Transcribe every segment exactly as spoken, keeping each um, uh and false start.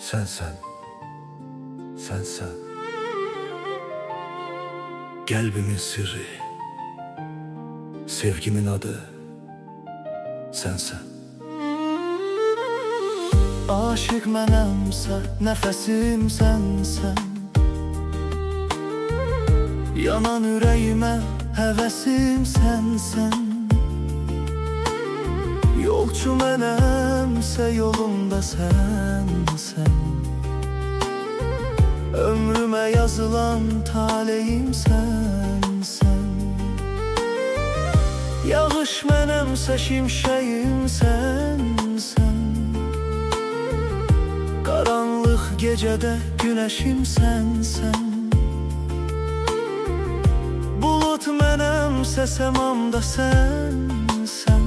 Sen sen, sen sen, kalbimin sirri, sevgimin adı, sen sen. Aşık mənəmsə, nəfəsim sənsən. Yanan ürəyimə həvəsim sənsən. Yolçu mənəmsə, yolumda sənsən. Ömrümə yazılan taleyim sənsən. Yağış mənəmsə, şimşəyim sənsən. Qaranlıq gecədə günəşim sənsən. Bulut mənəmsə, səmamda sənsən.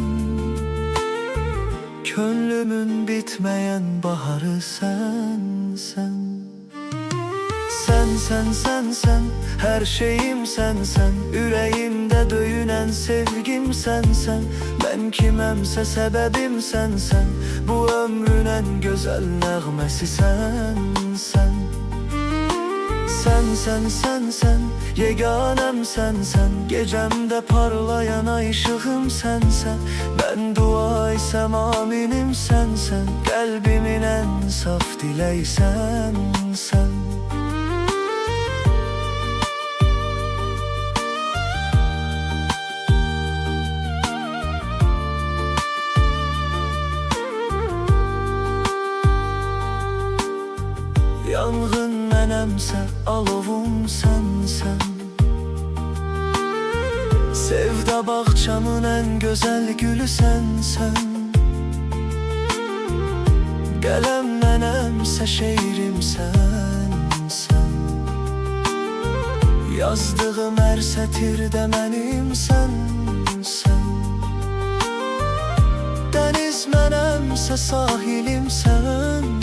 Könlümün bitməyən baharı sənsən. Sənsən, sənsən, hər şeyim sənsən. Ürəyimdə döyünən sevgim sənsən. Mən kiməmsə səbəbim sənsən. Bu ömrün ən gözəl nəğməsi sənsən. Sənsən, sənsən, yeganəm sənsən. Gecəmdə parlayan ay işığım sənsən. Mən dua isəm aminim sənsən. Qəlbimin ən saf diləyi sənsən. Yanğın mənəmsə, alovum sənsən. Sevda bağçamın ən gözəl gülü sənsən. Qələm mənəmsə, şeirim sənsən. Yazdığım hər sətirdə mənim sənsən. Dəniz mənəmsə, sahilim sənsən.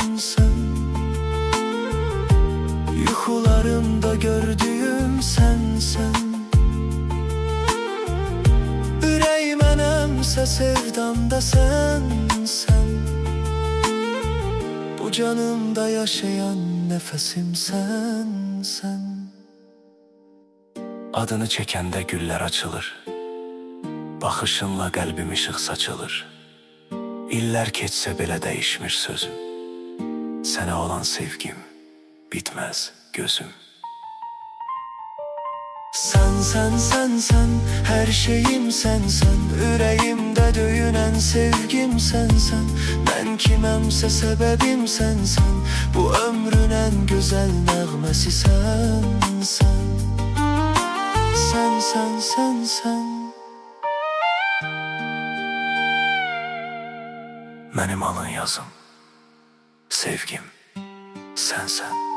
Yuxularımda gördüyüm sənsən. Ürək mənəmsə, sevdamda sənsən. Bu canımda yaşayan nəfəsim sənsən. Adını çəkəndə güllər açılır. Baxışınla qəlbim işıq saçılır. İllər keçsə belə dəyişmir sözüm. Sənə olan sevgim bitməz gözüm. Sənsən, sənsən, hər şeyim sənsən. Ürəyimdə döyünən sevgim sənsən. Mən kiməmsə səbəbim sənsən. Bu ömrün ən gözəl nəğməsi sənsən. Sənsən, sənsən. Mənim alın yazım, sevgim sənsən.